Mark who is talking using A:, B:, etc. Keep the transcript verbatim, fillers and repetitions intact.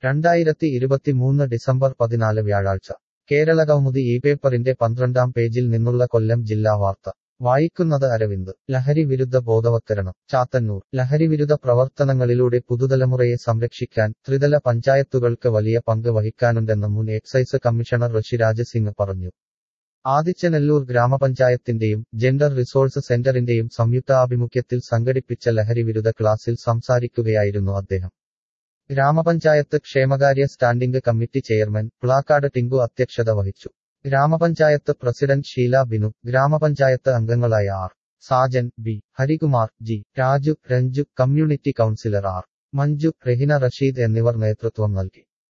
A: രണ്ടായിരത്തി ഇരുപത്തിമൂന്ന് ഡിസംബർ പതിനാല് വ്യാഴാഴ്ച കേരളകൗമുദി ഈ പേപ്പറിന്റെ പന്ത്രണ്ടാം പേജിൽ നിന്നുള്ള കൊല്ലം ജില്ലാ വാർത്ത വായിക്കുന്നത് അരവിന്ദ്. ലഹരി വിരുദ്ധ ബോധവത്കരണം ചാത്തന്നൂർ. ലഹരിവിരുദ്ധ പ്രവർത്തനങ്ങളിലൂടെ പുതുതലമുറയെ സംരക്ഷിക്കാൻ ത്രിതല പഞ്ചായത്തുകൾക്ക് വലിയ പങ്ക് വഹിക്കാനുണ്ടെന്ന് മുൻ എക്സൈസ് കമ്മീഷണർ ഋഷിരാജ് സിംഗ് പറഞ്ഞു. ആദിച്ചനെല്ലൂർ ഗ്രാമപഞ്ചായത്തിന്റെയും ജെൻഡർ റിസോഴ്സ് സെന്ററിന്റെയും സംയുക്താഭിമുഖ്യത്തിൽ സംഘടിപ്പിച്ച ലഹരിവിരുദ്ധ ക്ലാസിൽ സംസാരിക്കുകയായിരുന്നു അദ്ദേഹം. ഗ്രാമപഞ്ചായത്ത് ക്ഷേമകാര്യ standing committee chairman Plakkad Tinku അധ്യക്ഷത വഹിച്ചു. ഗ്രാമപഞ്ചായത്ത് പ്രസിഡന്റ് ഷീല ബിനു, ഗ്രാമപഞ്ചായത്ത് അംഗങ്ങളായ R. Sajan, B. Harikumar, G. Raju, Ranju, community counsellor R. Manju, Rehina Rasheed എന്നിവർ നേതൃത്വം നൽകി.